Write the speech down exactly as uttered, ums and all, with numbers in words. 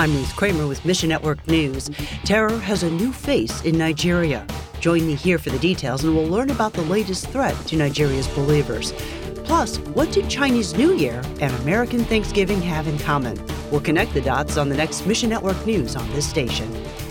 I'm Ruth Kramer with Mission Network News. Terror has a new face in Nigeria. Join me here for the details, and we'll learn about the latest threat to Nigeria's believers. Plus, what do Chinese New Year and American Thanksgiving have in common? We'll connect the dots on the next Mission Network News on this station.